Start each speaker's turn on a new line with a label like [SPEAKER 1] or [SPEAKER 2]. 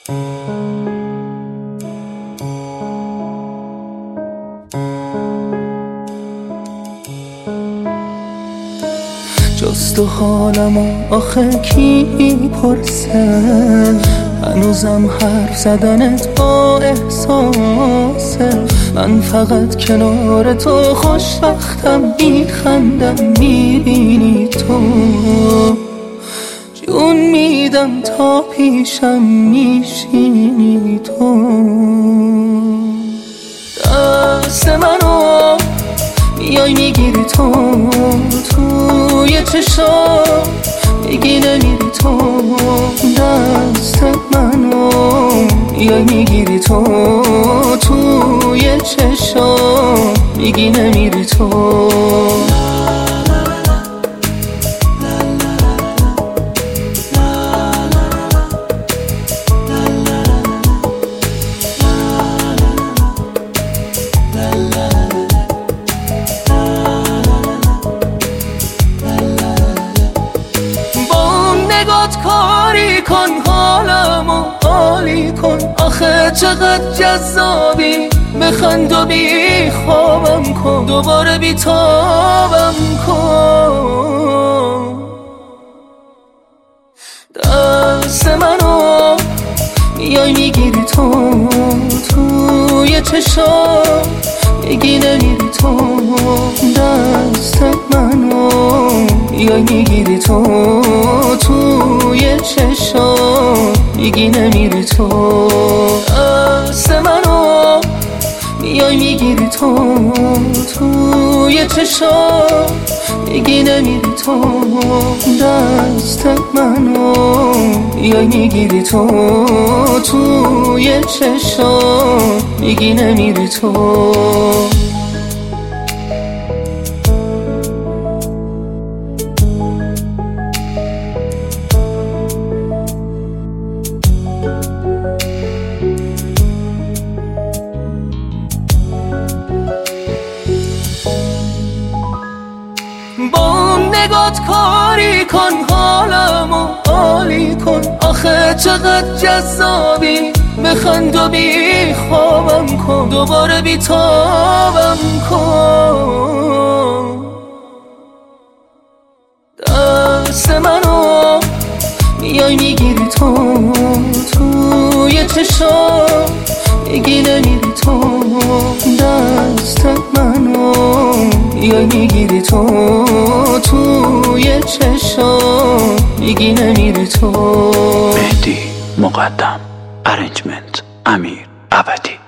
[SPEAKER 1] جز تو حالمو آخه کی پرسه؟ هنوزم حرف زدنت با احساسه. من فقط کنار تو خوشبختم، میخندم میبینی تو. جون میدم تا پیشم میشینی تو. دست منو میای میگیری تو، توی چشام میگی نمیری تو. دست منو میای میگیری تو، توی چشام میگی نمیری تو. کاری کن حالمو عالی کن، آخه چقدر جذابی. بخند و بی خوابم کن، دوباره بی تابم کن. دست منو میای میگیری تو، توی چشام میگی نمیری تو. دست منو میای میگیری تو، توی چشام میگی نمیری تو. دست منو میای میگیری تو، توی چشام میگی نمیری تو. دست منو میای میگیری تو، توی چشام میگی نمیری تو. با نگات کاری کن حالمو عالی کن، آخه چقدر جذابی. بخند و بی خوابم کن، دوباره بی تابم کن. دست منو میای میگیری تو، توی چشام میگی نمیری تو. دست منو میای میگیری تو، توی چشام میگی نمیری تو.
[SPEAKER 2] مهدی مقدم، ارنجمنت امیر ابدی.